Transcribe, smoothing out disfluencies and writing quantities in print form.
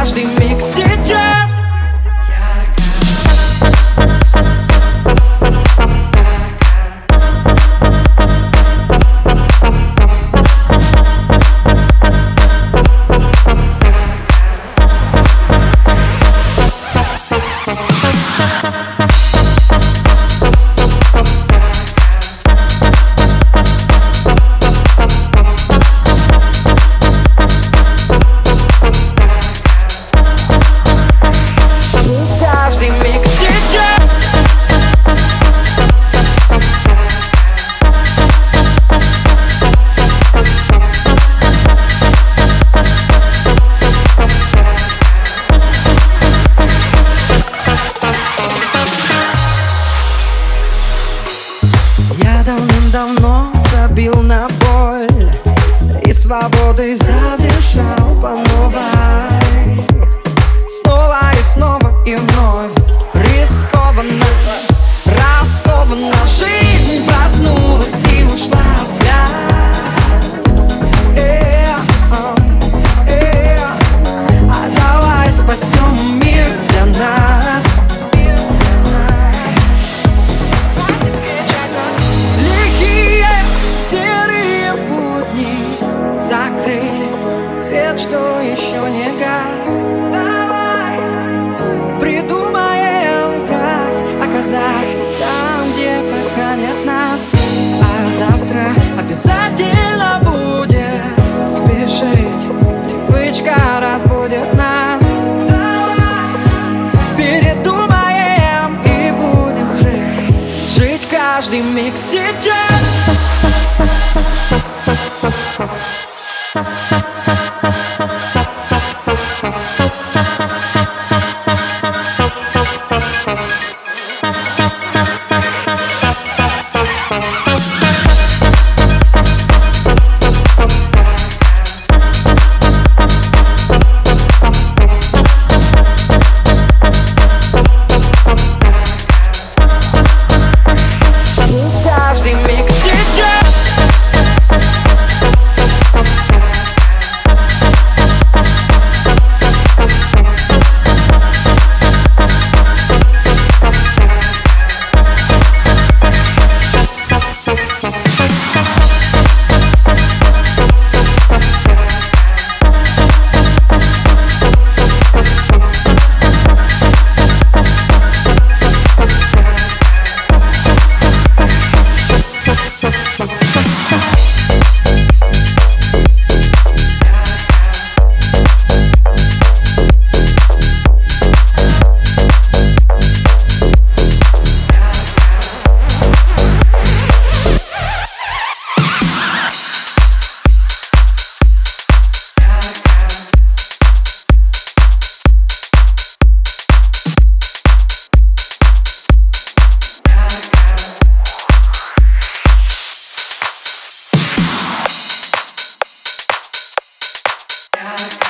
каждый миг сейчас. Я давным-давно забил на боль и свободой задышал по новой. Снова и снова и вновь рискованно, раскованно жизнь проснулась и ушла в А давай спасем мир для нас. Серые будни закрыли свет, что еще не гас. Давай придумаем, как оказаться там, где пока нет нас. А завтра обязательно будет спешить, привычка разбудит нас. Давай передумаем и будем жить каждый миг сейчас. Каждый миг сейчас. God.